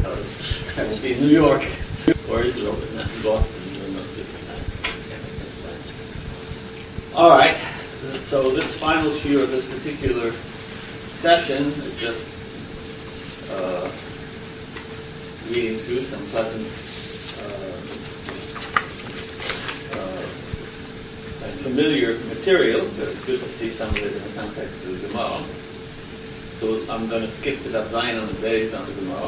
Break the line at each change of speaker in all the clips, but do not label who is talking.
I will be in New York or Israel, but not in Boston. All right. So this final shiur of this particular session is just reading through some pleasant and familiar material, but it's good to see some of it in the context of the Gemara. So I'm going to skip to Daf Zayin on the days on the Gemara.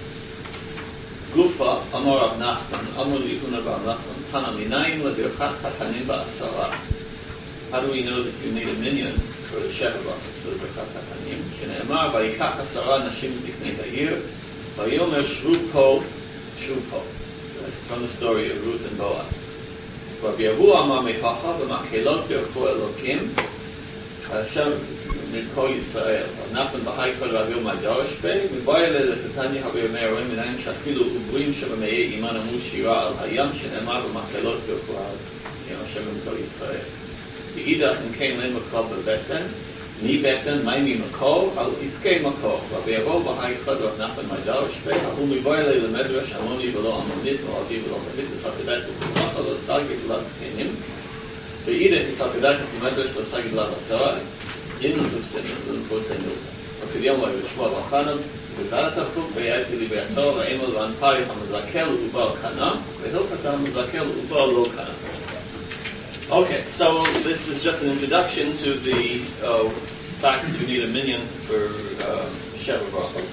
Gufa, Amor Rav Nachman, Amor Yehuna Bar Nachman, Tana Minayin LeBirchat Hatanim Ba'asara. How do we know that you need a minyan for the Sheva Brachos, for the Birchat Hatanim? Shne'emar, Vayikach Asara Nashim Ziknei Ha'ir, Vayomer Shru Po. From the story of Ruth and Boaz. Rabbi Yahu Amar Mechacha, V'makelot Bircho Elokim, Hashem Mirko Yisrael, Nachman B'hai Kol Rabbi Yomad Yorosh Bey, V'boyele Lekatanya Habi Yomer Oim Minayin Shafilu Ubrim Shebamei Iman Amu Shira Al Hayam, Shne'emar, V'makelot Bircho Hashem Mirko Yisrael. V'idach Nkein Lein Makol B'beten, Ni Beten, Maimi Makol, Al Iskei Makol, Rabbi Yahu B'hai Kol Rabbi Nachman B'hai Yorosh Bey, Ahu Miboyele Lemedrash, Amoni V'lo Amonit, V'adi V'lo Amonit, V'takedat V'lo Lo Sagit V'lo Zkenim, V'idach V'takedat V'medrash Lo Sagit V'lo Asara, Yin L'Tufsin, L'Tufsin L'Tufsin. וכדיום לא יושמע בחנם, ודעת הפוך, ויהייתי לי בעשור, ואימו ואנפאי המזקל ובעל קנה, והילכת המזקל ובעל לא קנה. Okay, so this is just an introduction to the fact that you need a minyan for Sheva Brachos.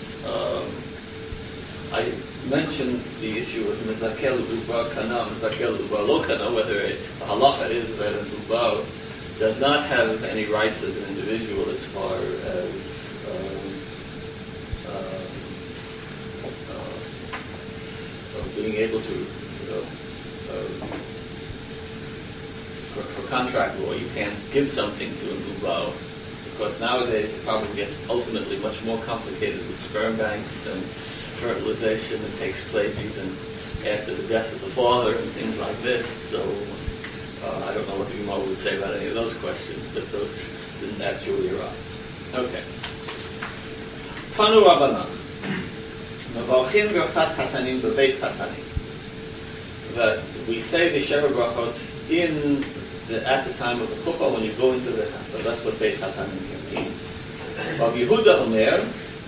I mentioned the issue of Mezakel Uba Kana, Mezakel Uba Lo Kana, whether the halacha is that an Uba does not have any rights as an individual as far as being able to for contract law, you can't give something to an ubao, because nowadays it probably gets ultimately much more complicated with sperm banks and fertilization that takes place even after the death of the father and things like this. So I don't know what the Gemara would say about any of those questions, but those didn't actually arise. Okay. Tanu Rabbanan. Mevarchin Birchat Hatanim Bebeit Hatanim. That we say the Sheva Brachos at the time of the Chuppah when you go into the house. So that's what Beit Hatanim here means. Rav Yehuda Omer,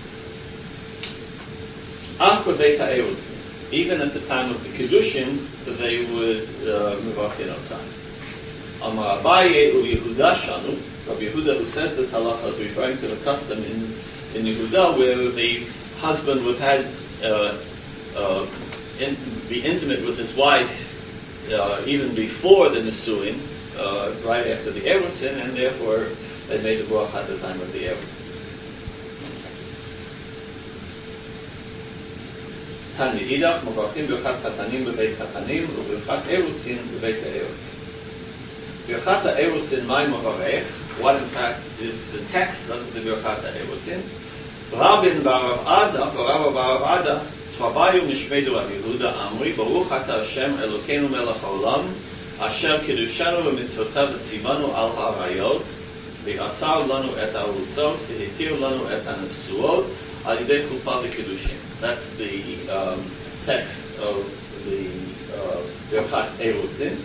Ach Bebeit HaErusin. Even at the time of the Kiddushin, they would Mevarchin Otam. Amar Abaye U Yehuda Shanu. Rav Yehuda, who says that halacha is referring to the custom in Yehuda where the husband would be intimate with his wife even before the Nisuin, right after the Erusin, and therefore they made the bracha at the time of the Erusin. Tani Idach, Mevarchin Birchat Hatanim Bebeit Hatanim, u'Birchat Erusin Bebeit HaErusin. Birchat HaErusin, Mai Mavarech, what in fact is the text of the Birchat HaErusin? Rabin Barav Ada, Barav Ada, Tvabayu Mishmedu Rav Yehuda Amri, Baruch Ata Hashem Elokeinu Melech Haolam, Asher Kiddushanu v'mitzvotav v'tzivanu al ha'arayot, v'asar lanu et ha'arutzot, v'hitir lanu et ha'netzuot, al yidei chuppah v'kiddushin. That's the text of the Birchat Erusin.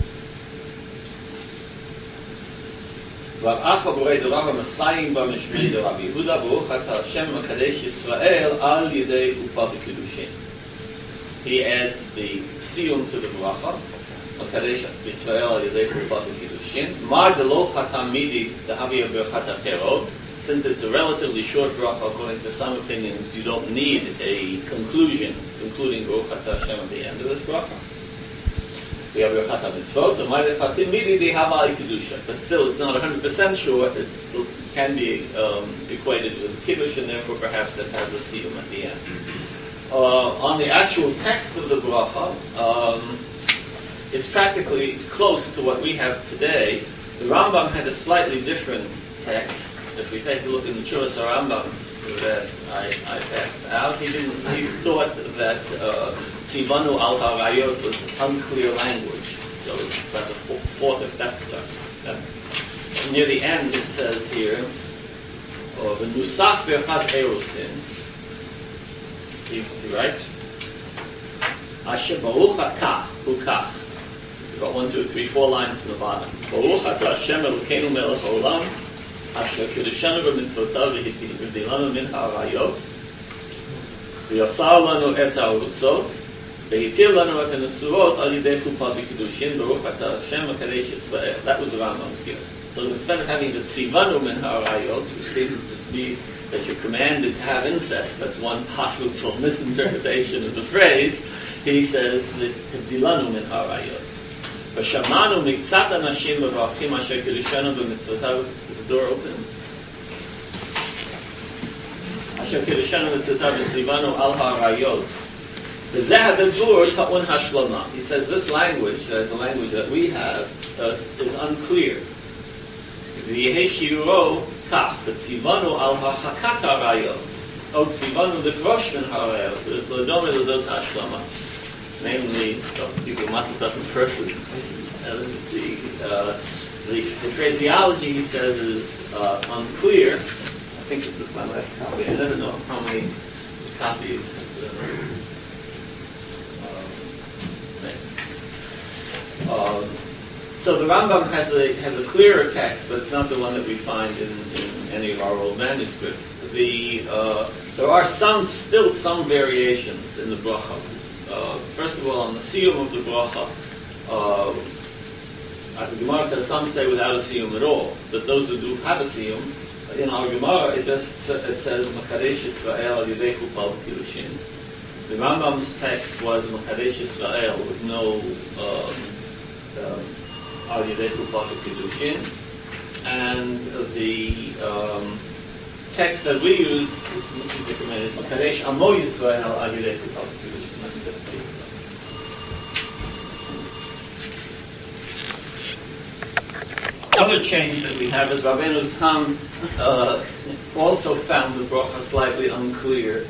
Rav Acha Borei Derav HaMasayim Bar Mishmei de Rav Yehuda Baruch Ata Hashem Makadesh Yisrael Al Yidei Chuppah V'Kiddushin. He adds the siyum to the bracha, Makadesh Yisrael Al Yidei Chuppah V'Kiddushin. Mar Delo Chatam Midi Dehavi Birchat HaPerot. Since it's a relatively short bracha, according to some opinions, you don't need a conclusion, concluding Baruch Ata Hashem at the end of this bracha. We have Birchat HaMitzvot, the Ma'adet Hatimidi, they have Ali Kedusha. But still, it's not 100% sure. It can be equated with Kiddush, and therefore perhaps it has a siyum at the end. On the actual text of the bracha, it's practically close to what we have today. The Rambam had a slightly different text. If we take a look in the Chuvas Rambam that I passed out, he thought that Tzivanu al Harayot was unclear language. So it's about the fourth of that stuff. Near the end it says here, the Nusach Birchat Erusin, he writes, Asher Baruch Atah Ukach. It's about 1, 2, 3, 4 lines from the bottom. Baruch Atah Hashem Elokeinu Melech Haolam, Asher Kiddushanu B'mitzvotav V'hidilanu Min Ha'arayot, V'yosar Lanu Et Ha'arusot, V'hitir Lanu Et Ha'nesuot Al Yidei Chuppah V'kiddushin, Baruch Atah Hashem Hakadosh Yisrael. That was the Rambam's guess. So instead of having the Tzivanu Min Ha'arayot, which seems to be that you're commanded to have incest, that's one possible misinterpretation of the phrase, he says, V'hidilanu Min Ha'arayot. V'shamanu Miktzat Anashim V'vachim Asher Kiddushanu B'mitzvotav. Is the door open? Asher Kiddushanu B'mitzvotav V'tzivanu Al Ha'arayot. V'zeh HaDevur Ta'un Hashlama. He says this language, the language that we have, is unclear. V'yehei shiuro kach, v'tzivanu al ha'chakat ha'arayot. O tzivanu l'krosh min ha'arayot. L'dome l'zot ha'ashlama. Namely, people must have stuff in person. The phraseology, he says, is unclear. I think this is my last copy. I don't know how many copies. So the Rambam has a clearer text, but it's not the one that we find in any of our old manuscripts. There are still some variations in the bracha. First of all, on the siyum of the bracha, as the Gemara says, some say without a siyum at all. But those who do have a siyum, in our Gemara it says Makadesh Yisrael Al Yidei Chuppah V'kiddushin. The Rambam's text was Makadesh Yisrael with no Al Yidei Chuppah V'kiddushin, and the text that we use is Makadesh Amo Yisrael Al Yidei Chuppah V'kiddushin. Other change that we have is Rabbeinu Tam also found the bracha slightly unclear.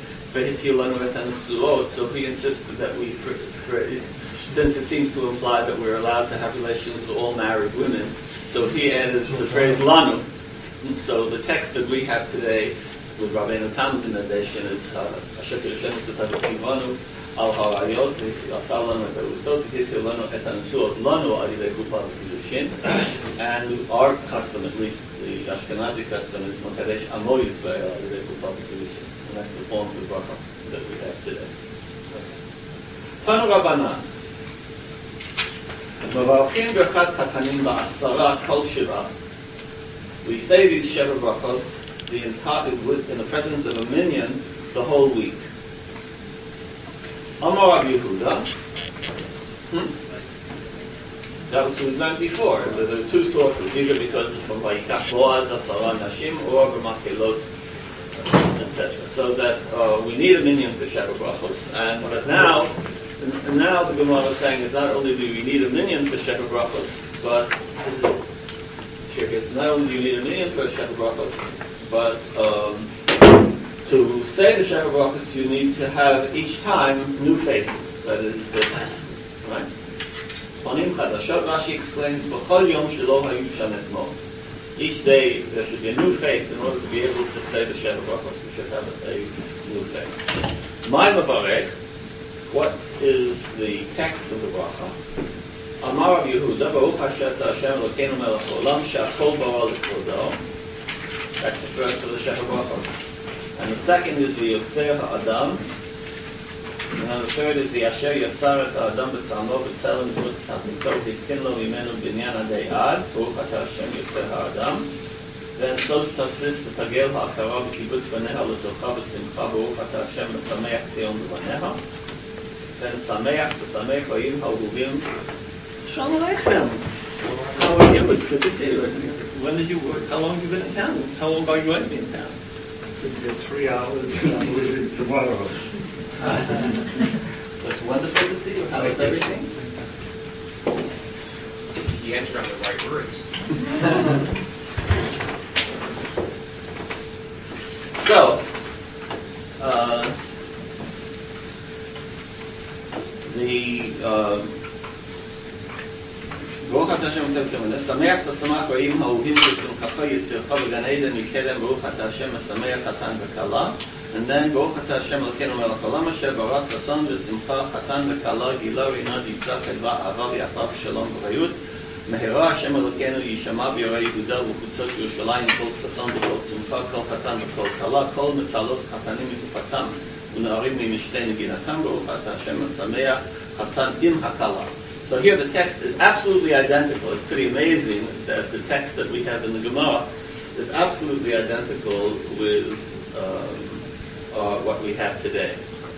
So he insisted that we, since it seems to imply that we're allowed to have relations with all married women, so he added the phrase lanu. So the text that we have today with Rabbeinu Tam's innovation is Asher Kiddushanu B'mitzvotav Al Ha'arayot V'yosar Lanu Et Ha'arusot V'hitir Lanu Et Ha'nesuot Lanu Al Yidei Chuppah V'kiddushin. And our custom, at least the Ashkenazi custom, is Makadesh Amo Yisrael Al Yidei Chuppah V'kiddushin. And that's the form of the bracha that we have today. Tanu Rabbanan. Mevarchin Birkat Hatanim Ba'asara Kol Shiva. We say these Sheva brachos in the presence of a minyan the whole week. Amar Rav Yehuda. That was what we learned before. There are two sources, either because from Vayikach Boaz Asara Nashim or B'makelot, etc. So that we need a minyan for Sheva brachos, but now the Gemara is saying is not only do we need a minyan for Sheva brachos, but not only do you need a minyan for Sheva brachos, but to say the Sheva brachos you need to have each time new faces. That is different, right? Panim Chadashot, Rashi explains, B'chol Yom Shelo Hayu Sham Etmol. Each day there should be a new face in order to be able to say the Sheva brachos. We should have a new face. My Mavarech, what is the text of the bracha? Amar Rav Yehuda, Baruch Hashem Elokeinu Melech Haolam, She'akol Bara L'Kvodo. That's the first of the Sheva brachos. And the second is V'yotzei Ha'adam. And the third is Asher Yatzar Et Ha'adam B'tzamo B'tzelem V'ut Tadmito V'itkin Lo Mimenu B'inyan Adei Ad, Baruch Atah Hashem Yotzei Ha'adam. Then Sos Tasis V'tagel Ha'akara V'kibutz V'neha L'tocha V'simcha, Baruch Atah Hashem V'sameach Tzion V'neha. Then Sameach V'samech V'yim Ha'uvim. Shalom Aleichem. How are you? It's good to see you. When did you work? How long have you been in town? How long are you going to be in town?
It's been 3 hours and I'm leaving tomorrow.
It's wonderful to see you. How is everything?
You answered on the right words.
So, the Baruch אתה השם מצב כמונה, שמח ושמח רואים האהובים בשמחתו יצירך בגן עדן מקדם ברוך אתה השם משמח חתן וכלה. And then ברוך אתה השם אלוקינו מלך העולם אשר ברא ששון ושמחה חתן וכלה גילה רינה דיצה חדווה אהבה ויפה ושלום ובריאות. מהרה השם אלוקינו יישמע בירא יהודה ובחוצות ירושלים כל ששון וכל שמחה כל חתן וכל כלה כל מצלות חתנים מתופתם ונערים ממשתה נגינתם ברוך אתה השם משמח חתן עם הכלה. So here the text is absolutely identical. It's pretty amazing that the text that we have in the Gemara is absolutely identical with what we have today.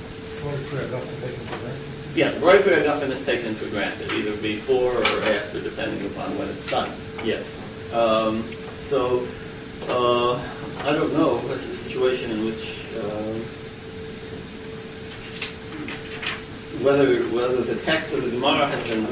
Yeah, the Roy Piragafen is taken for granted, either before or after, depending upon when it's done. Yes. I don't know what's the situation in which whether the text of the Gemara has been,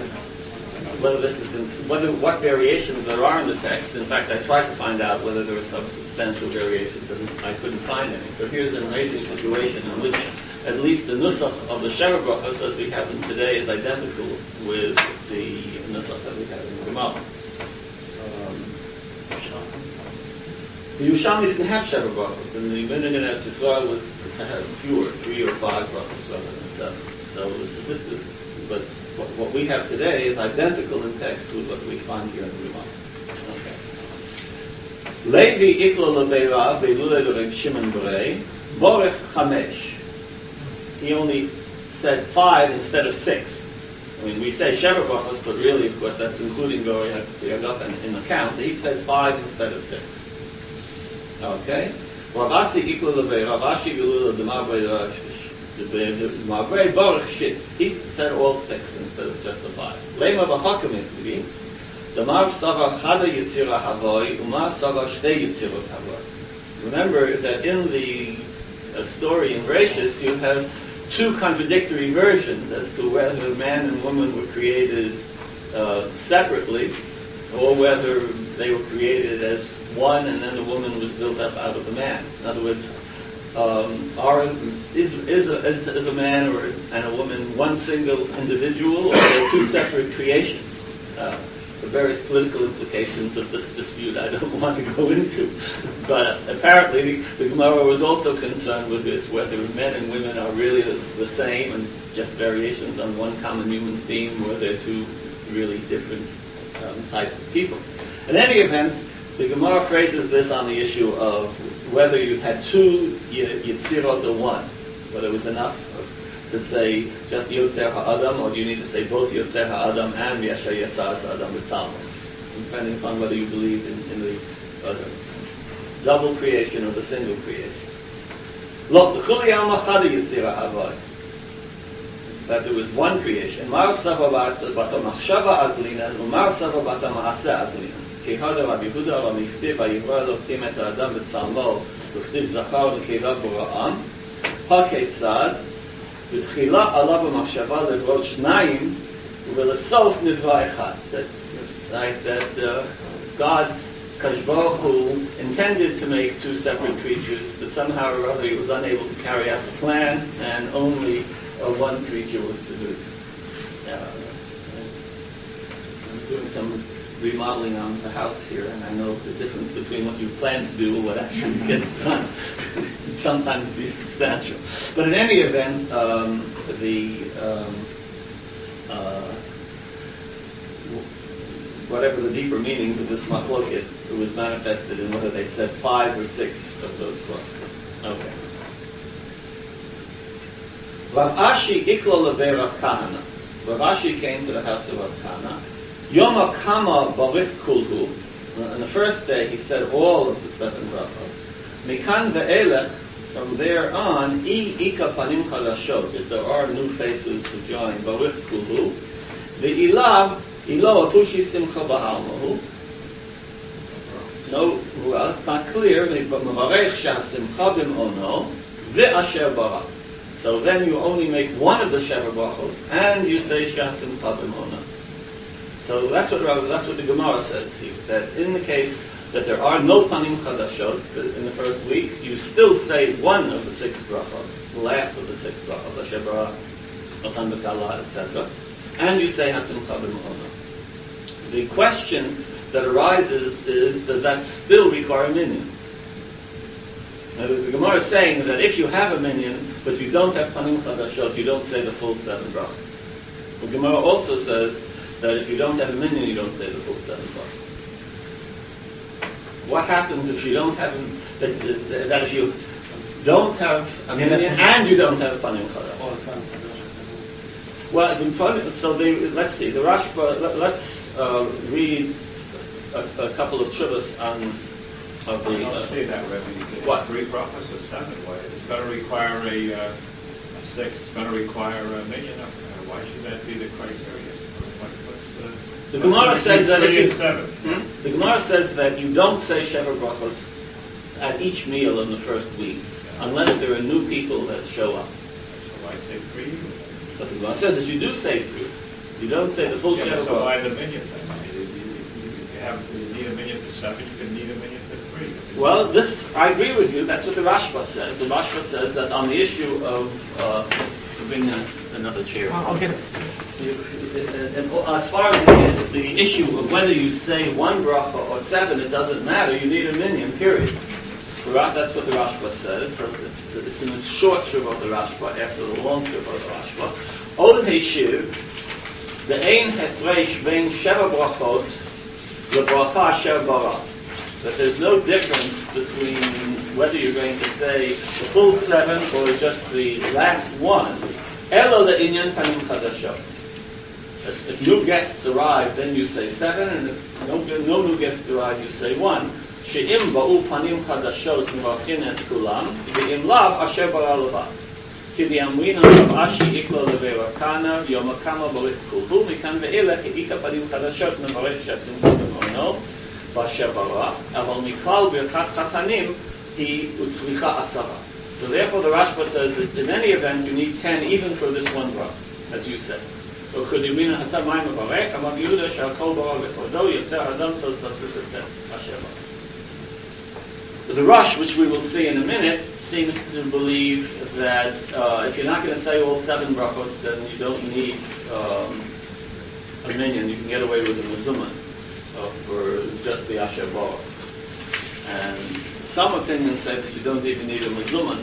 what variations there are in the text. In fact, I tried to find out whether there were some substantial variations, and I couldn't find any. So here's an amazing situation in which at least the nusach of the Sheva Brachos as we have them today is identical with the nusach that we have in the Gemara. The Yerushalmi didn't have Sheva Brachos, and the Minhag in Eretz Yisrael was had fewer, 3 or 5 brachos rather than 7. So this is, but what we have today is identical in text with what we find here in the Gemara. Okay. Levi iklo lebeira beilule l'Reb Shimon Brei borech chamesh. He only said 5 instead of 6. I mean, we say Sheva Brachos, but really, of course, that's including Gori Piragafen in the count. He said 5 instead of 6. Okay. Ravasi iklo lebeira, Ravashi beilule l'demar beira. The Baruch Shit, he said all 6 instead of just the 5. Lema b'chakam itli, Damar Sava Chada Yitzira Havoi, Umar Sava Shtei Yitzirot Havoi. Remember that in the story in Bereshis, you have 2 contradictory versions as to whether man and woman were created separately, or whether they were created as one and then the woman was built up out of the man. In other words, is a man and a woman one single individual, or are they 2 separate creations? The various political implications of this dispute I don't want to go into. But apparently the Gemara was also concerned with this, whether men and women are really the same and just variations on one common human theme, or they're 2 really different types of people. In any event, the Gemara phrases this on the issue of whether you had 2 Yitzirot or 1, whether it was enough to say just Yotzer HaAdam, or do you need to say both Yotzer HaAdam and Yasher Yetzar HaAdam B'Tzalmo, depending upon whether you believe in the double creation or the single creation. Lo, L'chuli Alma Chada Yitzira Havai, that there was one creation. Mar Sava Bata Machshava Azlina, Umar Sava Bata Maaseh Azlina. כהדר רבי יהודה המכתיב היברא אלוקים את האדם בצלמו וכתיב זכר ונקבה בוראם הכיצד בתחילה עלה במחשבה לברוא 2 ולסוף נברא 1 that God Kadosh Baruch Hu intended to make 2 separate creatures, but somehow or other he was unable to carry out the plan and only 1 creature was produced. I'm doing some remodeling on the house here, and I know the difference between what you plan to do and what actually gets done can sometimes be substantial. But in any event, whatever the deeper meaning of this machloket, it was manifested in whether they said 5 or 6 of those brachos. Okay. Rav Ashi iklo levei Rav Kahana. Rav Ashi came to the house of Rav Kahana. Yom HaKama Barich Kulhu. On the first day, he said all of the 7 brachos. Mikan ve'elech, from there on, ika panim chadashot, if there are new faces to join, Barich Kulhu. Ve'ilav, ilo apushi simcha ba'almahu. No, well, it's not clear, but mevarech sha'simcha bim'ono, ve'asher barak. So then you only make one of the Sheva brachos, and you say sha'simcha bim'ono. So that's what the Gemara says here, that in the case that there are no panim chadashot in the first week, you still say one of the 6 brachos, the last of the 6 brachos, Asher Bara, Matan B'Kala, etc., and you say Hasimcha B'Ma'ona. The question that arises is, does that still require a minyan? Now, the Gemara is saying that if you have a minyan, but you don't have panim chadashot, you don't say the full 7 brachos. The Gemara also says that if you don't have a minyan, you don't say the full 7 brachos. What happens if you don't have that if you don't have a minyan and you don't have panim chadashot? Well, let's see. The Rashba. Let's read a couple of shuvas on.
I don't say that, Rebbe.
What?
3 brachos or 7. Why? It's going to require a 6. It's going to require a minyan. Why should that be the criteria?
The Gemara says that if you,
7.
The Gemara says that you don't say Sheva brachos at each meal in the first week, unless there are new people that show up.
So why say 3?
But the Gemara says that you do say 3. You don't say the full Sheva
So why
brachos.
the minyan then? You need a minyan for 7. You can need a minyan for 3.
Well, I agree with you. That's what the Rashba says. The Rashba says that on the issue of bring another chair.
I'll get it.
As far as the issue of whether you say 1 bracha or 7, it doesn't matter. You need a minyan, period. That's what the Rashba says. So it's in a short shiv of the Rashba after the long shiv of the Rashba. Od Heshiv, the ein hefresh vein sheva brachot lebracha asher bara. That there's no difference between whether you're going to say the full 7 or just the last 1. Elo le'inyan panim chadashot. If new guests arrive, then you say 7, and if no new guests arrive, you say 1. She'im ba'u panim chadashot mirachin et kulam, ve'im lav asher bara levad. Ki di'amrina Rav Ashi iklo leverakana, yom hakama borich kulhu, mikan ve'ele ki'ika panim chadashot mevarech she'asim b'mono, b'asher bara, aval mikal birkat chatanim, hi utzricha asara. So therefore the Rashba says that in any event you need 10 even for this 1 bracha, as you said. So the Rosh, which we will see in a minute, seems to believe that if you're not going to say all 7 brachos, then you don't need a minyan. You can get away with a mezuzah for just the Asher Bara. And some opinions say that you don't even need a mezuzah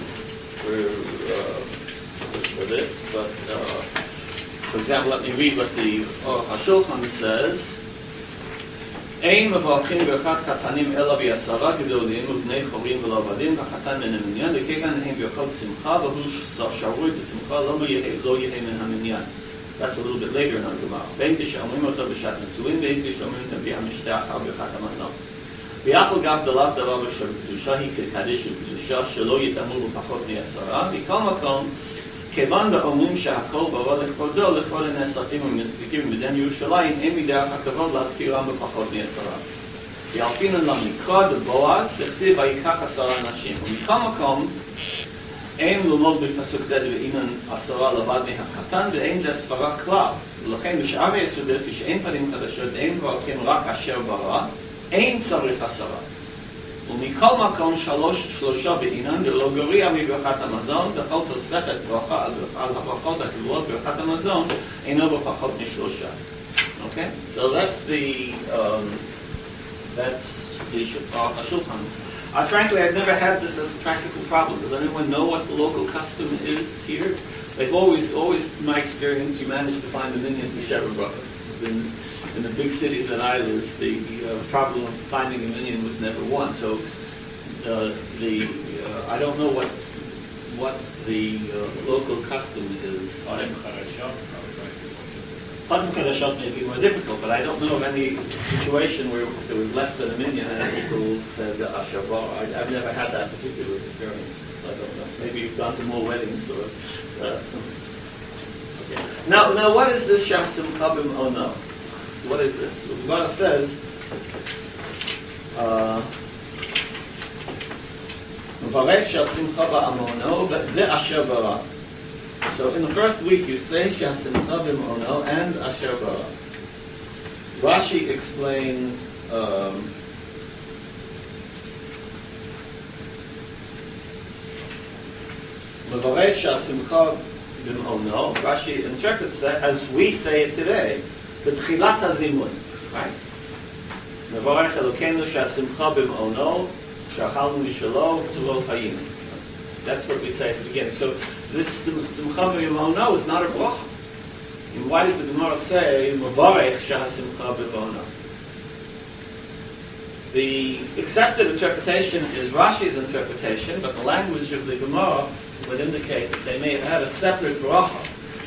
for this, but for example, let me read what the Hashulchan says. Ein mevarchin birkat katanim ela v'yasara gedolim ubnei chorim v'lo avadim v'chatan min haminyan v'kegan hem birkat simcha v'hu sharui b'simcha lo yehe min haminyan. That's a little bit later in our Gemara. Ve'im tishamim oto b'shat nesuin ve'im tishamim tabi hamishteach al birkat hamazon. V'yachol gav dalav davar v'shadusha hi k'kadesh v'kedusha shelo yitamur v'pachot mi'asara v'kol makom כיוון ואומרים שהכל ברא לכבודו, לכל הנאספים ומספיקים בדן ירושלים, אין מדרך הכבוד להזכירם בפחות מ10. כי על פינן למקרא דבועז, לכתיב ויקח 10 אנשים. ומכל מקום, אין ללמוד בפסוק זה ואינן 10 לבד מהקטן, ואין זה סברה כלל. ולכן בשאר היסודות, כשאין פנים חדשות, אין מברכים רק אשר ברא, אין צריך 10. ומכל מקום 3 בעינן, ולא גורע מברכת המזון, וכל תוספת ברכה על הברכות הקבועות ברכת המזון, אינו בפחות מ3. Okay? So that's the Shulchan. Frankly, I've never had this as a practical problem. Does anyone know what the local custom is here? They've always, in my experience, you manage to find a minyan for Sheva brachos. In the big cities that I live, the problem of finding a minyan was never one. So I don't know what the local custom is. Panim Chadashot may be more difficult, but I don't know of any situation where there was less than a minyan and people said Asher Bara. I've never had that particular experience. I don't know. Maybe you've gone to more weddings. Okay. Now, what is this Shach Simcha B'Mono? What is this? The Gemara says, "Mevarech shel simcha ba'amono ve'asher bara." So in the first week you say shel simcha b'amono and asher bara. Rashi explains Mevarech shel simcha b'amono. Rashi interprets that as we say it today. The Tchilat HaZimun, right? Mevarech Elokeinu she'asimcha b'ma'ono, she'achalnu mishalo, v'tuvot hayinu. That's what we say at the beginning. So this simcha b'ma'ono is not a bracha. And why does the Gemara say Mevarech she'asimcha b'ma'ono? The accepted interpretation is Rashi's interpretation, but the language of the Gemara would indicate that they may have had a separate bracha.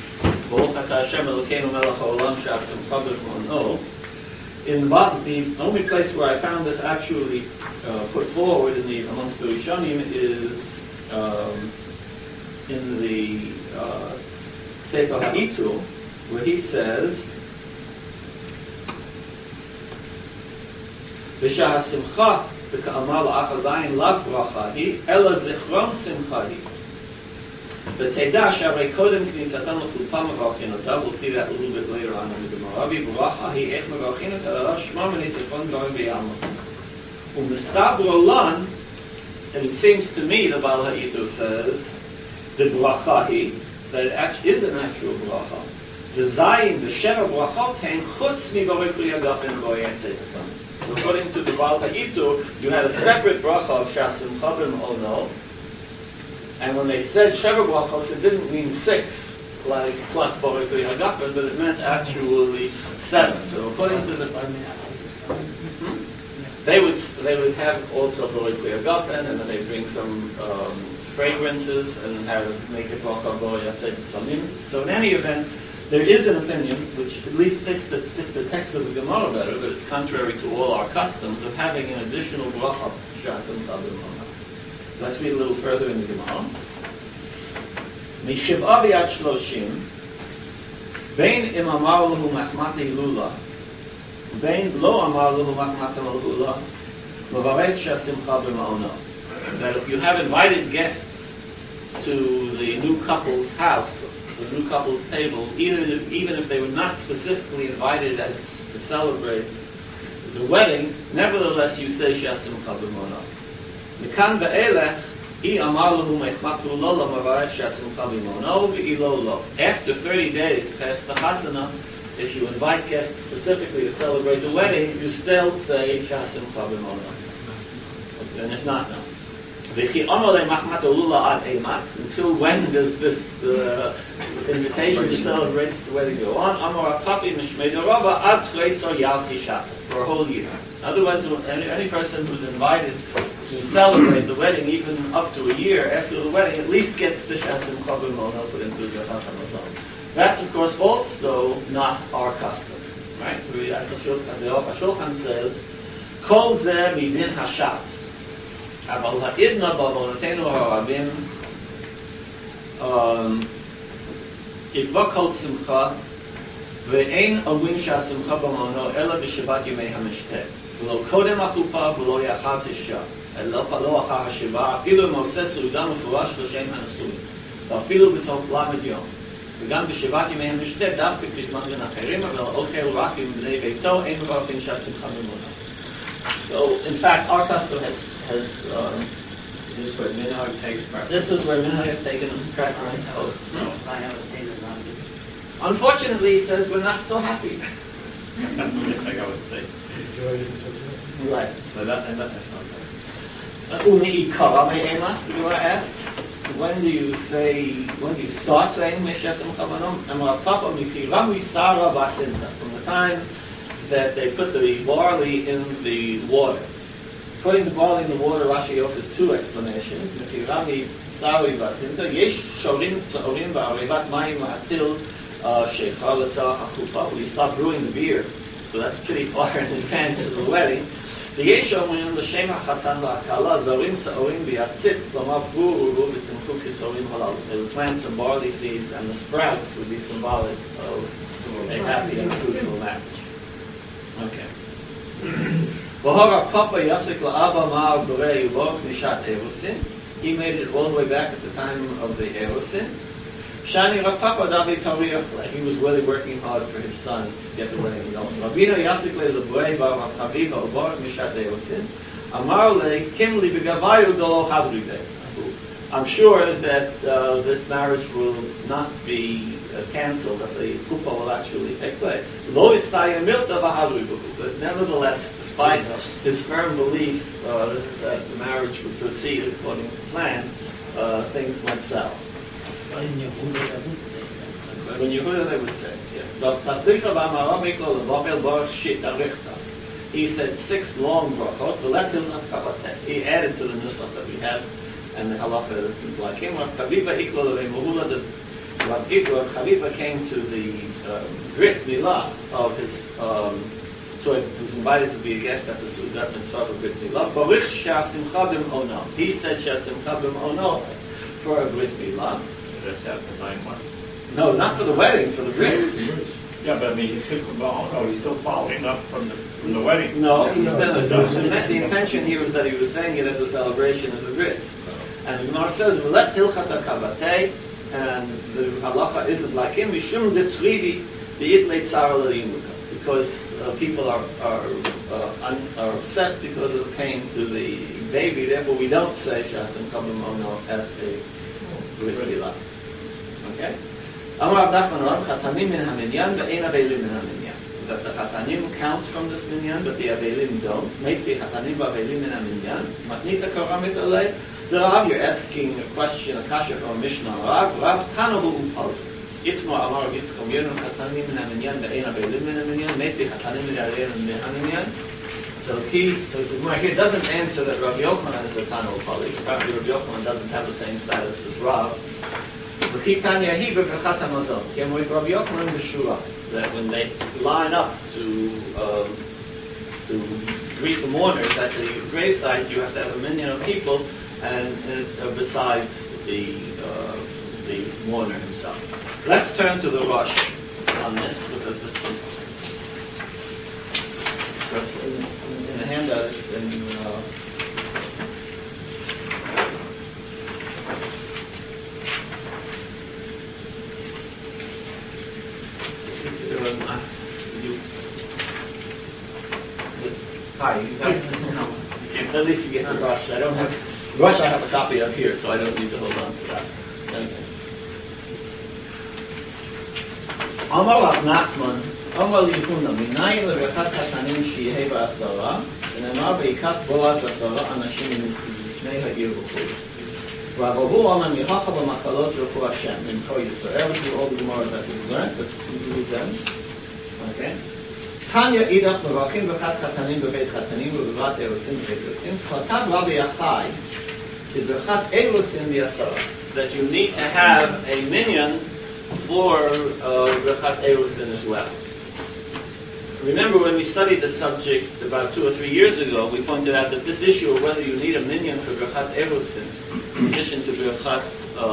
In the only place where I found this actually put forward amongst the Rishonim is in the Sefer HaItur, where he says, "V'shah simcha v'ka'amar la'achazayin lav bracha hi, ela zichron simcha hi." V'teidah she'arei kodem k'nisatan l'chulpa mevarchin otah. We'll see that a little bit later on in the Gemara. V'bracha hi ech mevarchin otah l'rav shema meni zichron dvarim v'yalma. U'mistabro lan, and it seems to me the Baal HaItur says the bracha hi, that it actually is an actual bracha. The zayin, the sheva brachot hen chutz mivarei kli agafen v'oyet tzeitasam. So according to the Baal HaItur, you had a separate bracha of Shasim Chavim Ono, and when they said Sheva brachos, it didn't mean 6, like plus Borei Kli Hagafen, but it meant actually 7. So according to the they would have also Borei Kli Hagafen, and then they bring some fragrances and make it bracha Borei Yatzei Samim. So in any event, there is an opinion, which at least fits the text of the Gemara better, but it's contrary to all our customs of having an additional bracha, Shasim Chavim Ono. Let's read a little further in the Gemara. Mishiv'a v'yad shloshim, bein im amar lehu machmata hilula, bein lo amar lehu machmata hilula, levarech shasimcha b'ma'ono. That if you have invited guests to the new couple's house, the new couple's table, even if they were not specifically invited as to celebrate the wedding, nevertheless you say shasimcha b'ma'ono. Mikan ve'elech, I amar lehu mechmatu lo lo mavarech shasimcha b'ma'ono v'ilo lo. After 30 days past the Hasana, if you invite guests specifically to celebrate the wedding, you still say shasimcha b'ma'ono. And if not, no. V'chi amar le machmatu lula ad eimat. Until when does this invitation to celebrate the wedding go on? Amar apapi mishmei daraba ad treiso yalti shata. For a whole year. Otherwise, any person who's invited to celebrate the wedding, even up to a year after the wedding, at least gets the Shasim Chavim Ono put into the Chacham. That's, of course, also not our custom. Right? As the Shulchan says, Kol zeh midin hashatz. Aval ha'idna b'avonotenu ha'arabim ikva kol simcha ve'ein awin sha'simcha b'ma'ono ela b'shivat yimei ha'mishteh. ולא קודם החופה ולא יאחר תשעה, אלא לא אחר השבעה, אפילו אם עושה סעודה מפורש לשם הנשואים, ואפילו בתוך למד יום. וגם בשבעת ימי המשתה, דווקא כשמח בין אחרים, אבל אוכל רק עם בני ביתו, אין מברכים שהשמחה ממונה. So, in fact, our custom has is this where Minhag takes preference? This is where Minhag has taken preference. Unfortunately, he says, we're not so happy.
I would say.
Right.
So that's not
The Gemara asks, when do you start saying Meshasim Chavanom? From the time that they put the barley in the water. Putting the barley in the water, Rashi offers 2 explanations. Mechirami Sari Vasinta, Yesh Shorim Sa'orim Ba'arevat Mayim Ha'atil Sheikhar L'tzarach HaChupa. When you stop brewing the beer, so that's pretty far in advance of the wedding. The Yeshomim l'shem ha'chatan v'ha'kala zorim sa'orim v'yatzitz l'mav buru v'tzimchu kisorim halal. They would plant some barley seeds, and the sprouts would be symbolic of a happy and fruitful marriage. Okay. V'hora papa yasik la'aba ma'ar borei yuvok nishat erosin. He made it all the way back at the time of the erosin. Shani Rapapa Davi Tariach, he was really working hard for his son to get the wedding going. Rabino Yasikle Lebrei Bar Chaviva Obar Mishat Deosin. Amar Le Kimli Begavayu Dolo Hadribe. I'm sure that this marriage will not be cancelled, that the kupa will actually take place. Lo Istaya Milta Vahadribu. But nevertheless, as despite his firm belief that the marriage would proceed according to plan, things went south.
In Yehuda, they would say that.
When Yehuda, they would say, yes. He said 6 long brachot. He added to the nusach that we have, and the halacha that's in like him. Rav Chaviva came to the Brit Milah of his. So he was invited to be a guest at the Sudat Mitzvah of Brit Milah. Barich she'asimcha b'm'ono. He said she'asimcha b'm'ono for a Brit Milah.
That's after 9 months.
No, not for the wedding, for the brit.
Yeah, but I mean, he's still following up from the wedding.
No, the intention here was that he was saying it as a celebration of the brit. And the Gemara says, "V'let hilchat hakavatei," and the halacha isn't like him. Mishum detrivi v'yitlei tzara l'yimuka, because people are upset because of the pain to the baby. Therefore, we don't say shasim kabim ono at the brit milah. Okay. Amar Rav Nachman, Chatanim min haminyan ve'ein avelim min haminyan. That the Chatanim count from this minyan, but the avelim don't. Maybe Chatanim avelim min haminyan. Matnita karamit alei. The Rav, you're asking a question, a kasha from Mishnah. Rav Tanabu upal. Itmo Amar Yitzchom Yonam Chatanim min haminyan ve'ein avelim min haminyan. Maybe Chatanim min avelim min haminyan. So the Gemara here doesn't answer that Rav Yochanan is a Tanabu upal. Apparently Rav Yochanan doesn't have the same status as Rav. That when they line up to greet the mourners at the gravesite, you have to have a minyan of people, and besides the mourner himself. Let's turn to the Rosh on this, because this is in the handout. It's in. At least you get the Rush. I don't have Rush. I have a copy up here, so I don't need to hold on to that. Okay. Amar Rav Nachman, Amar Yehuna, Minayin leVerchat Chatanim sheyehi ba'asara, v'nemar v'yikat Boaz asara anashim mishnei ha'ir v'chol. Rav Avu Amar Michacha b'makalot Refu Hashem Mincho Yisrael. This is all the Gemara that we've learned. Let's read them. Okay. Tanya idach mevakim v'chat chatanim b'beit chatanim v'b'vat erusim b'beit erusim. Chatav Rabbi Yachai is v'chat erusim v'yasara. That you need to have a minyan for v'chat erusim as well. Remember when we studied the subject about 2 or 3 years ago, we pointed out that this issue of whether you need a minyan for v'chat erusim, in addition to v'chat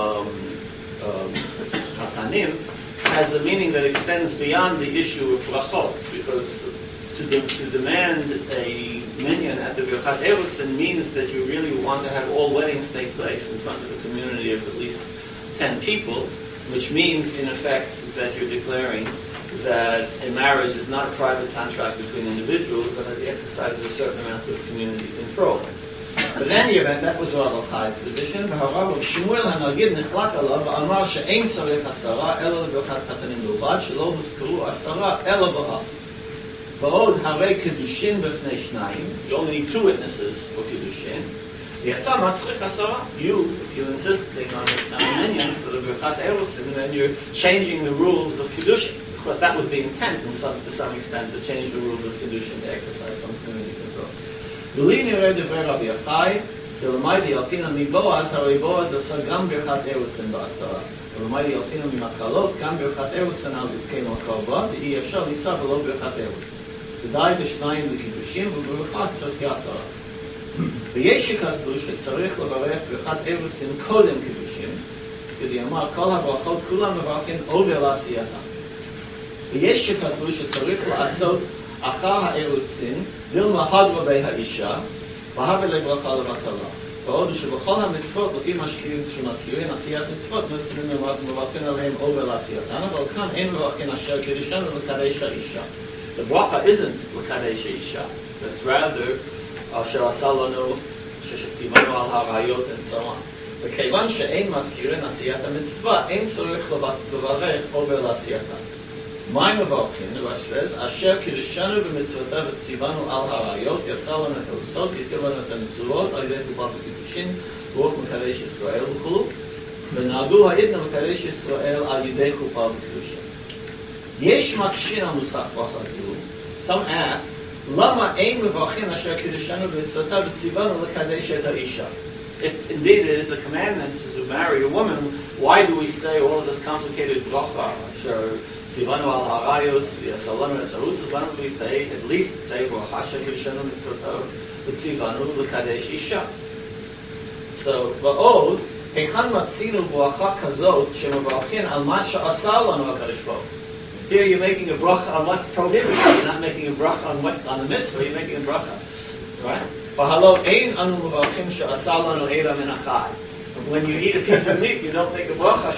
chatanim, has a meaning that extends beyond the issue of brachot, because to demand a minyan at the Birchat Erusin means that you really want to have all weddings take place in front of a community of at least 10 people, which means, in effect, that you're declaring that a marriage is not a private contract between individuals, but that it exercises a certain amount of community control. But in any event, that was Rav Chai's position. Rav Shmuel HaNagid נחלק עליו ואמר שאין צריך 10 אלא לברכת חתנים בלבד, שלא הוזכרו 10 אלא בה. ועוד הרי קידושין בפני שניים, you only need 2 witnesses for קידושין. ואתה מה צריך 10? If you insist on a minyan for the ברכת אירוסין, then you're changing the rules of קידושין. Of course, that was the intent to some extent, to change the rules of קידושין to exercise some community control. בלי נראה דברי רבי יחי, ולמיידי ילכינה מבועז, הרי בועז עשה גם ברכת אירוסין בעשרה. ולמיידי ילכינה ממקלות, גם ברכת אירוסין על עסקי מרכבה, ואי אפשר לישא ולא ברכת אירוסין. ודי בשניים לקידושים, וברכת צריך 10. ויש שכתבו שצריך לברך ברכת אירוסין קודם קידושים, כדי אמר כל הברכות כולם מברכים עובר לעשייתם. ויש שכתבו שצריך לעשות אחר האירוסין, דילמה הדרה בי האישה, והבה לברכה לבטלה. ועוד שבכל המצוות, לפי שמזכירים עשיית מצוות, מברכים עליהם עובר לעשייתן, אבל כאן אין מברכים אשר קידושן ולקדש האישה. The bracha isn't l'kadesh isha. That's rather asher asa lanu, sheshetzivanu al harayot, and so on. וכיוון שאין מזכירים עשיית המצווה, אין צורך לברך עובר לעשייתה. My Mavalkin, the Rashi says, Asher Kiddushanu b'mitzvotav etzivanu al harayot, yasalan et-hosot, yitilan et-anzurot, al-yidei chupat v'kiddushin, v'ok mekadesh Yisrael v'chulu, v'nagu ha'idna mekadesh Yisrael al-yidei chupat v'kiddushin. Yesh makshin al-musach v'chazu. Some ask, Lama ein mevachin asher kiddushanu b'mitzvotav etzivanu l'kadesh et ha'isha. If indeed it is a commandment to marry a woman, why do we say all of this complicated bracha? Asher Tzivanu al harayos, v'yasalanu esarusas. Why don't we say, at least say, bracha asher kiddushanu b'mitzvotav etzivanu l'kadesh isha? So, va'od, Hechan matzinu bracha kazot shemavachin al ma she'asa lanu HaKadosh Baruch Hu. Here you're making a bracha on what's prohibited. You're not making a bracha on the mitzvah. You're making a bracha, right? When you eat a piece of meat, you don't make a bracha.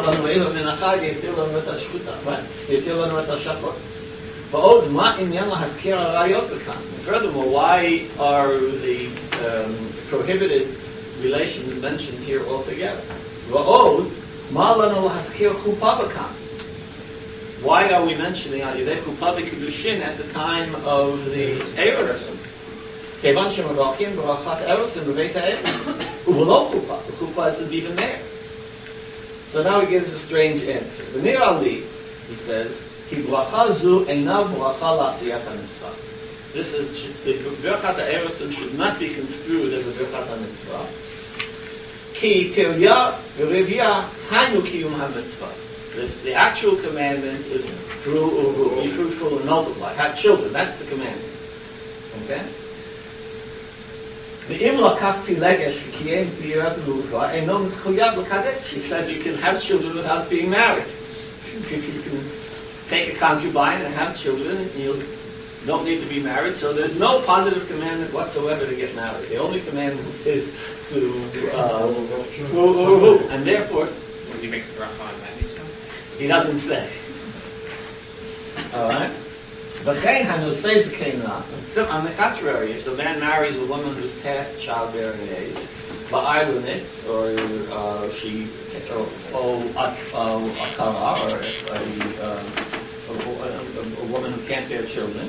Furthermore, why are the prohibited relations mentioned here altogether? Why are we mentioning Al-Yidei Chuppah V'Kiddushin at the time of the Erusin? Kevan Shemavachim B'Rachat Erusin B'Beit HaErusin. U'V'lo Chuppah. The Chuppah isn't even there. So now he gives a strange answer. The Mir Ali, he says, Ki Bracha Zu Einav Bracha L'Asiyat HaMitzvah. This is, the Birchat HaErusin should not be construed as a Birchat HaMitzvah. Ki Piryah V'Riviyah Hanu Kiyum HaMitzvah. The actual commandment is through Uru, be fruitful and multiply, have children. That's the commandment. Okay? He says you can have children without being married. You can take a concubine and have children, and you don't need to be married. So there's no positive commandment whatsoever to get married. The only commandment is to Uru, and therefore,
When you make a bracha on that,
he doesn't say. Alright? But on the contrary, if the man marries a woman who's past childbearing age, ba'ayunit, or she, or akara, or a woman who can't bear children,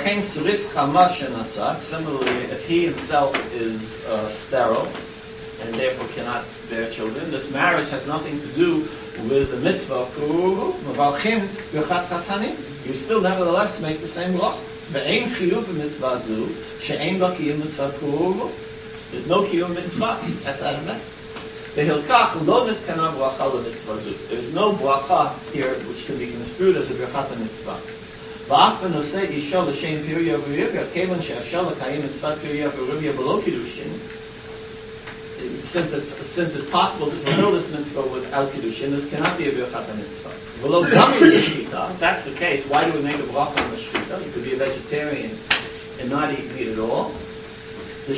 similarly, if he himself is sterile, and therefore cannot bear children, this marriage has nothing to do with the mitzvah of Mevalchim Birchat Chatanim. You still nevertheless make the same law. Ve'ein chiyuv mitzvah zu, she'ein ba kiyum mitzvah Puruvu. There's no kiyum mitzvah at that event. Ve'hilkach lo nitkana bracha le-mitzvah zu. There's no bracha here which can be construed as a Birchat mitzvah. Va'af v'nosei isha l'shem pirya v'rivya, kevan she'afshal l'kayim mitzvah pirya v'rivya below kiddushin. Since it's possible to fulfill this mitzvah without kiddushin, this cannot be a birchat mitzvah. If that's the case, why do we make a bracha on the shchita? You could be a vegetarian and not eat meat at all. There,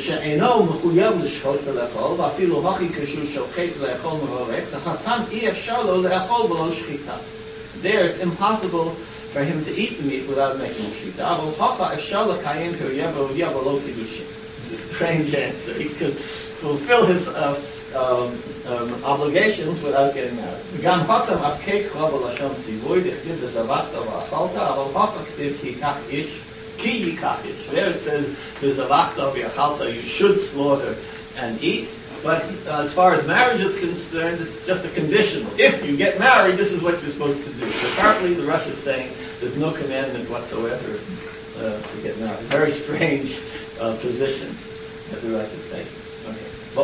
it's impossible for him to eat the meat without making shchita. It's a strange answer. He could fulfill his obligations without getting married. There it says, you should slaughter and eat. But as far as marriage is concerned, it's just a condition. If you get married, this is what you're supposed to do. Apparently the Rush is saying there's no commandment whatsoever to get married. Very strange position that the Rush is taking. Okay. But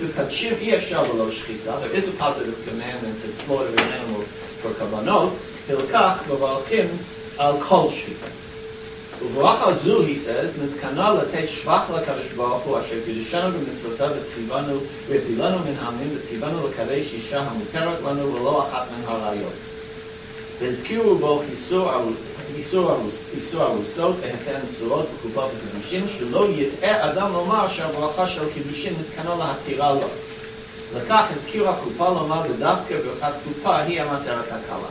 there is a positive commandment to slaughter an animal for kavanot. Hilkach b'valchim al kol shchita. Uvracha zu, he says, nitkana l'tei shvach l'kadosh baruch hu asher kiddushanu b'mitzvotav v'tzivanu v'tilanu min hamim v'tzivanu l'kadesh isha hamuteret lanu v'lo achat min harayot. V'ezkiru bo isur arusot v'heter nisuot v'kupat v'kiddushin shelo yit'eh adam lomar שהברכה של קידושין נתקנה להתירה לו. לכך הזכירה הקופה לומר ודווקא ברכת קופה היא המטרת הקלה.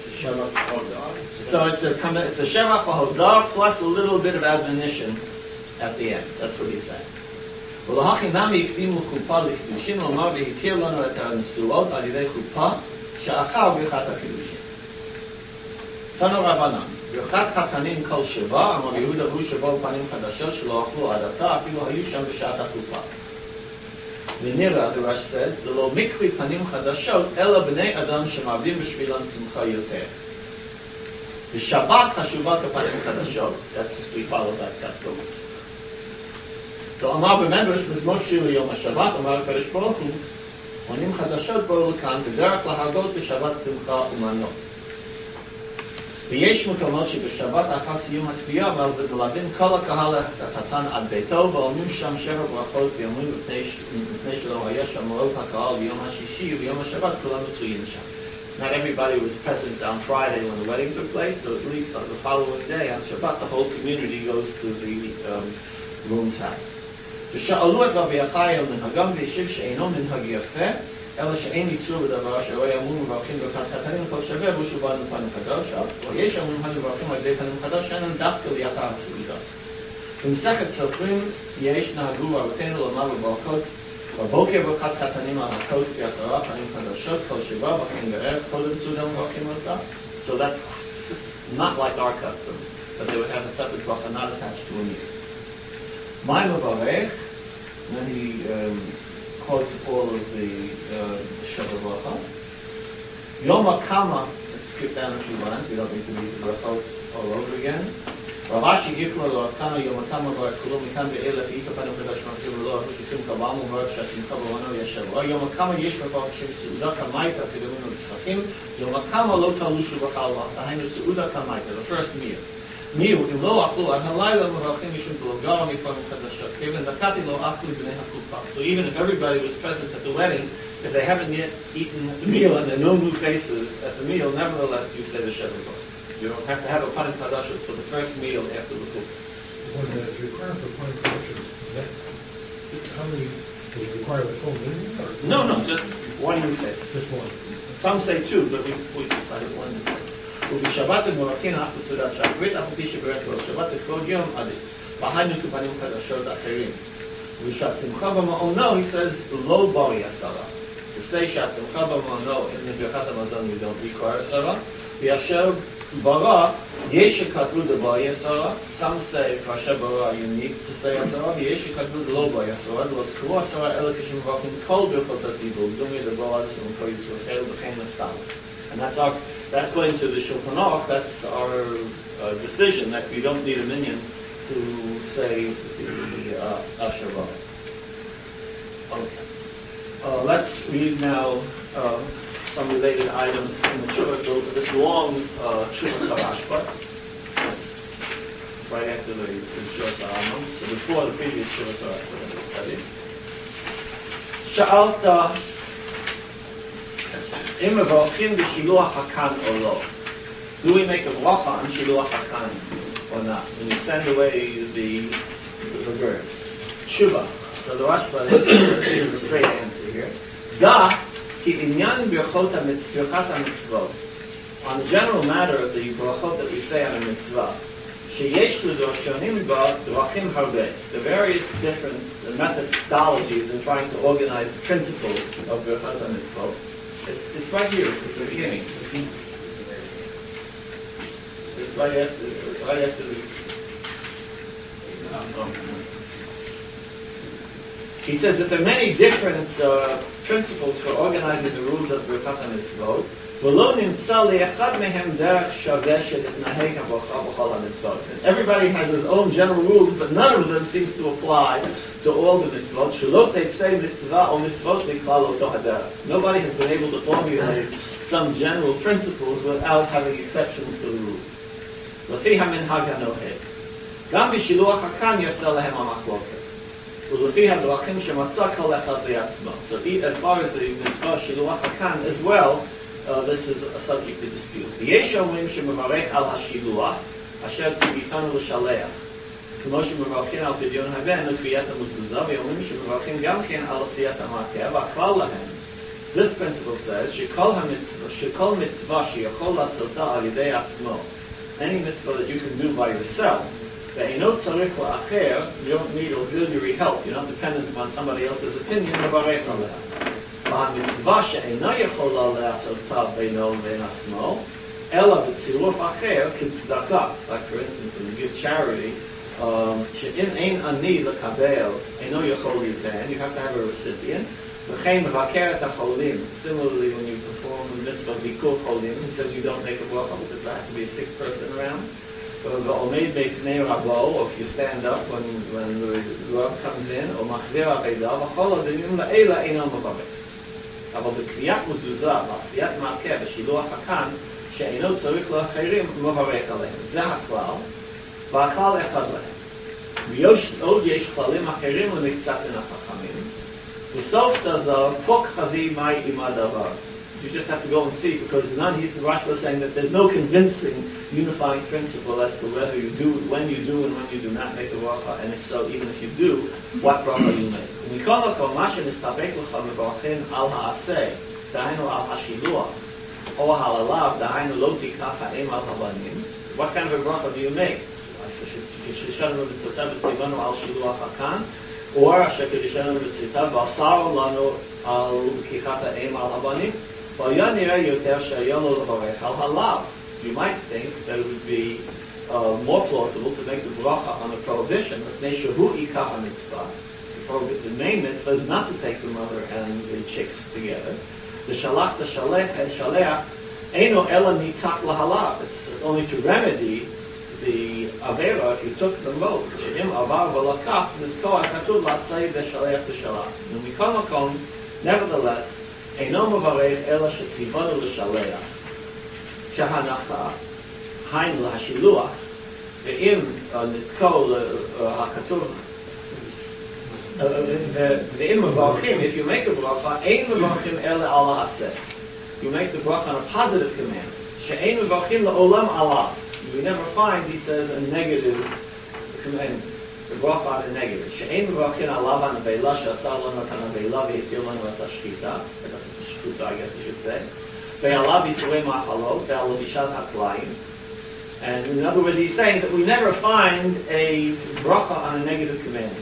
So it's a shevach v'hodar plus a little bit of admonition at the end. That's what he's saying. ולהכי נמי הקדימו קופה לקידושין לומר והתיר לנו את הנשואות על ידי קופה שאחר ברכת הקידושין. תנו רבנן, ברכת חתנים כל שבע, אמר יהודה והוא שבאו פנים חדשות שלא אכלו עד עתה, אפילו היו שם בשעת החופה. ונראה, the Rashi says, זה לא מקרי פנים חדשות, אלא בני אדם שמעבדים בשבילם שמחה יותר. בשבת חשובה כפנים חדשות. We follow that custom. So אמר במדרש מזמור שיר ליום השבת, אמר הקדוש ברוך הוא, פנים חדשות באו לכאן בדרך להרבות בשבת שמחה ומענות. ויש מקומות שבשבת אחר סיום התפילה מלווים כל הקהל החתן עד ביתו ואומרים שם שבע ברכות ואומרים מפני שלא היה שם רוב הקהל ביום השישי וביום השבת כולם מצויים שם. Not everybody was present on Friday when the wedding took place, so at least on the following day on Shabbat the whole community goes to the groom's house. ושאלו את רבי יחיא מנהגם והשיב שאינו מנהג יפה אלא שאין איסור בדבר שלא יאמרו מברכים ברכת חתנים כל שווה ושובע לפנים חדשות, או יש אמרו מברכים על ידי פנים חדש שאינם דווקא ליתר הסעודה. במסכת סופרים יש נהגו רבותינו לומר בברכות בבוקר ברכת חתנים על הכוס כעשרה פנים חדשות כל שבע וכן בערב קודם סעודה מברכים אותה. So that's not like our custom, but they would have a separate bracha not attached to a meal. My Mavarech, then he quotes all of the Sheva Bracha. Yom HaKama, let's skip down a few lines, we don't need to read the Brachot all over again. Ravashi Gifla Lo HaKama Yom HaKama Barak Kulum Mikan Be'elef Ika Panu Kedash Makiru Lo Ahush Yisim Kabamu Barak Shasim Kabawano Yashav. Yom HaKama Yesh Barak Shem Su'uda Kamaita Kedamino B'Sachim. Yom HaKama Lo Talushu B'Challah. Tahainu Su'uda Kamaita, the first meal. Meal, אם לא אכלו, אז הלילה מברכים משום תלוגר מפנים חדשות. כיוון דקתי לא אכלו בני החופה. So even if everybody was present at the wedding, if they haven't yet eaten the meal and there are no new faces at the meal, nevertheless you say the Sheva Bracha. You don't have to have a panim chadashos for the first meal after the cook.
When it's required for panim chadashos, how many do you require the full meal?
No, just one new face.
Just one.
Some say two, but we decided one new face. ובשבת המורקים אנחנו סעודת שחרית, אף פי שברת לו שבת לכבוד יום עדיף. בהיינו כפנים חדשות אחרים. ושהשמחה במעונו, he says, לא ברי עשרה. To say שהשמחה במעונו, in ברכת המזון, we don't require עשרה. וישר ברא, יש שכתבו דברי עשרה. Some say, כאשר ברא, you need to say עשרה, ויש שכתבו דלא ברי עשרה. דלא זכרו עשרה, אלא כשמברכים כל ברכות הציבור. דומי דברי עשרה, כל ישראל וכן מסתם. And that's according to the Shulchan Aruch, that's our decision that we don't need a minyan to say the Asher Baruch. Okay. Let's read now some related items in the Shuvah, this long Shuvah Sarashba. Right after the Shuvah Saramon. So before the previous Shuvah Sarashba that we studied. Sha'alta Im mevarchim b'shiluach hakan or lo? Do we make a bracha on shiluach hakan or not? When you send away the bird. Tshuva. So the Rashba is a straight answer here. Da ki inyan birchot ha-mitzvot. On the general matter of the brachot that we say on a mitzvah, sheyesh l'doshonim ba drachim harbe. The various different methodologies in trying to organize the principles of birchot ha-mitzvot. It's right here at the beginning. It's right after the. He says that there are many different principles for organizing the rules of Birkat HaMitzvot. And everybody has his own general rules, but none of them seems to apply to all the mitzvot. Nobody has been able to formulate some general principles without having exceptions to the rules. So as far as the mitzvah shiluach hakan as well, this is a subject of dispute. Yesh omrim shemevarech al hashiluach asher tzivitanu l'shaleach. כמו שמברכים על פדיון הבן וקביעת המזוזה, ואומרים שמברכים גם כן על עשיית המעקה, והכלל להם. This principle says שכל מצווה שיכול לעשותה על ידי עצמו, any mitzvah that you can do by yourself, ואינו צריך לאחר, you don't need auxiliary help, you're not dependent upon somebody else's opinion, מברך עליה. והמצווה שאינה יכולה לעשותה בינו ובין עצמו, Ela b'tziruf acher k'tzedakah. Like for instance, when you give charity, she'in ein ani l'kabel, eino yachol yiten, you have to have a recipient. V'chein mevaker et hacholim. Similarly, when you perform the mitzvah of bikur cholim, he says you don't make a bracha because there has to be a sick person around. Or if you stand up when the Rav comes in, or machzir aveda, v'chol adimim la'ela einam mavarech. אבל בקביעת מזוזה, בעשיית מעקה, בשילוח הקן, שאינו צריך לאחרים, מברך עליהם. זה הכלל, והכלל אחד להם. ועוד יש כללים אחרים למקצת מן החכמים. בסוף דבר, פוק חזי מאי עם הדבר. You just have to go and see, because Rashi was saying that there's no convincing unifying principle as to whether you do, when you do, and when you do not make a bracha, and if so, even if you do, what bracha you make. ומכל מקום, מה שנסתפק לך מברכין על העשה, דהיינו על השילוח, או על הלאו, דהיינו לא תיקח האם על הבנים, what kind of a bracha do you make? ששלנו בצותה וציוונו על שילוח הקן, או שכששלנו בצותה ואסרו לנו על לקיחת האם על הבנים, והיה נראה יותר שהיה לו לברך על הלאו. You might think that it would be more plausible to make the bracha on a prohibition, mepnei shehu ikar mitzvah. The main mitzvah is not to take the mother and the chicks together. The shalach, the shaleach, eino ela nitak lahalav. It's only to remedy the avera if you took them both. She'im avar v'lakach nizkoa katud lasay v'shaleach v'shalach. Mikol makom, nevertheless, eino mavarech ela shetzivanu l'shaleach. שהנחה, היינו השילוח, ואם נתקול הכתוב, ואם מברכים, if you make a bracha, אין מברכים אלא על העשה. You make the bracha on a positive command. שאין מברכים לעולם עליו. You never find, he says, a negative command. The bracha on a negative. שאין מברכים עליו הנבלה, שעשה לנו את הנבלה והתיר לנו את השחיטה. את השחיטה, I guess you should say. And in other words, he's saying that we never find a bracha on a negative command.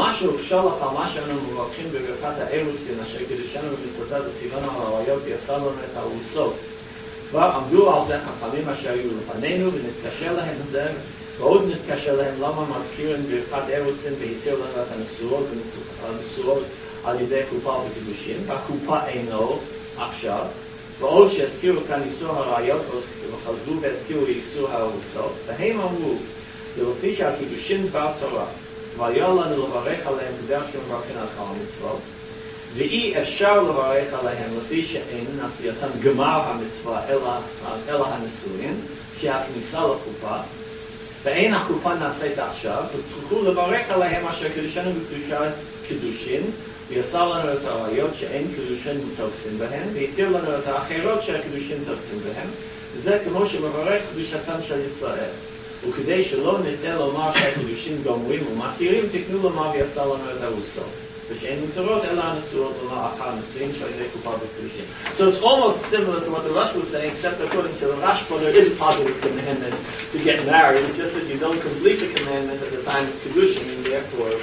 ועמדו על זה חכמים אשר היו לפנינו ונתקשר להם זה ועוד נתקשר להם למה מזכירים ברכת אירוסין והתיר לנו את הנשואות על ידי חופה וקידושין והחופה אינו עכשיו ועוד שהזכירו כאן איסור הראיות וחזרו והזכירו איסור הארוסות והם אמרו ולפי שהקידושין דבר תורה והיה לנו לברך עליהם כדר שמברכים על כל המצוות ואי אפשר לברך עליהם לפי שאין עשייתם גמר המצווה אלא הנישואין שהכניסה לחופה ואין החופה נעשית עכשיו וצריכו לברך עליהם אשר קידושנו בקדושת קידושין ויסר לנו את הראיות שאין קידושין תופסים בהן והתיר לנו את האחרות שהקידושין תופסים בהן וזה כמו שמברך קדושתם של ישראל וכדי שלא נדע לומר שהקידושין גומרים ומכירים תקנו לומר ויסר לנו את הרוסות ושאין מותרות אלא הנשואות ולא אחר הנישואים שעל ידי קופה בקדושין. So it's almost similar to what the Rosh was saying, except according to the Rashba there is a positive commandment to get married. It's just that you don't complete the commandment at the time of Kedushin, and therefore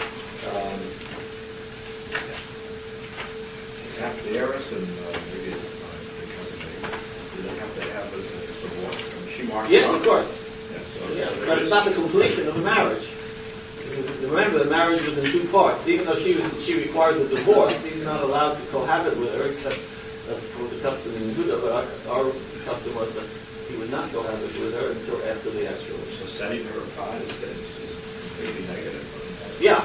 after the heiress and maybe do they have to have a divorce? She marked
yes, of course.
Yes,
but it's not the completion of the marriage. Remember, the marriage was in two parts. Even though she requires a divorce, he's not allowed to cohabit with her, except for the custom in Judah. But our custom was that he would not cohabit with her until after the actual.
So setting her apart is completely negative.
Yeah,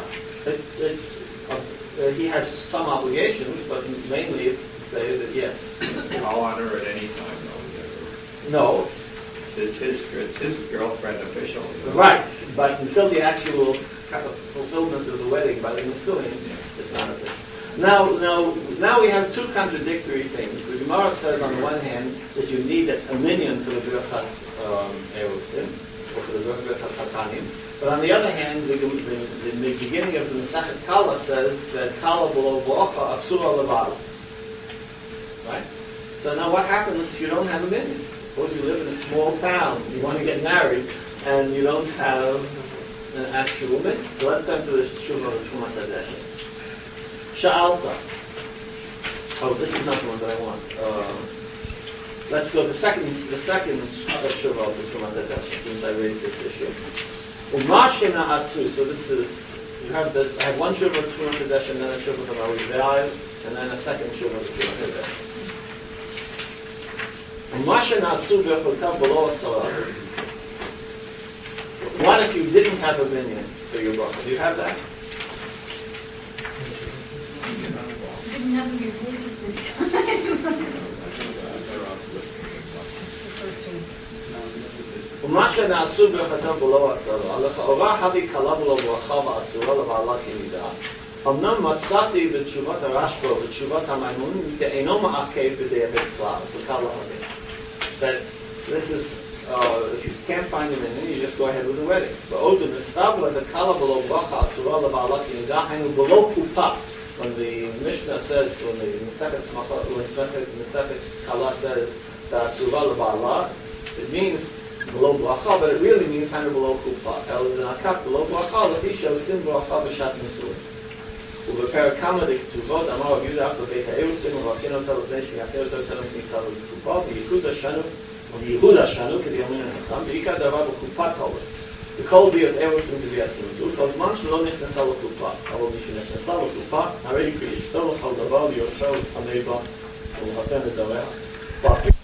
he has some obligations, but mainly it's to say that yes.
I'll honor at any time,
No.
It's his girlfriend official.
Right, but until the actual fulfillment of the wedding by the Nisuin, it's not a thing. Now we have two contradictory things. The Gemara says on the one hand that you need a minion for the Birchat Erusin, or for the Birchat Hatanim. But on the other hand, the beginning of the Masachet Kala says that Kala below Bracha Asura Levala. Right? So now what happens if you don't have a minion? Suppose you live in a small town, you want to get married, and you don't have an actual minion. So let's turn to the Shuvah of Shumas Hadeshet. Sha'alta. Oh, this is not the one that I want. let's go to the second Shuvah of the Trumat HaDeshen, since I raised this issue. Umashina Atsu, so this is, you have this, I have one Shuvah of Trumat HaDeshen, then a Shuvah of Arizal, and then a second Shuvah of Trumat HaDeshen. Umashina Atsu v'chotav below asara. What if you didn't have a minion for your bracha? Do you have that?
Didn't have to be religious this time.
ומה שנעשו בכתב בלא עשרה, לכאורה הביא קלה בלא ברכה ואסורה לבעלה כנידה. אמנם מצאתי בתשובת הרשב"א ובתשובת המימונים כאינו מעכב בדיעבד כלל, וקל להבין. That this is, if you can't find him in it, you just go ahead with the wedding. ועוד מסתבר לקלה בלא ברכה אסורה לבעלה כנידה, היינו בלא קופה. When the Mishnah says, when the Masechet Kala says that Asura L'Ba'ala, it means below bracha, but it really means kind of below kufa. El Nakat below bracha, Lefisha Sim bracha b'shat Nisuin. ובפרק כמה דכתובות אמר רבי יהודה אף בבית האירוסים וברכינו אותה לפני שמיעכר אותו יותר מכניסה לתקופה וייחוד השנו כדי יומין הנחם בעיקר דבר בקופת הולך וכל ביות אירוסים תביעת תמודות כל זמן שלא נכנסה לקופה אבל מי שנכנסה לקופה הרי היא כאשתו לכל דבר ליורשו המבא ולחתן את דריה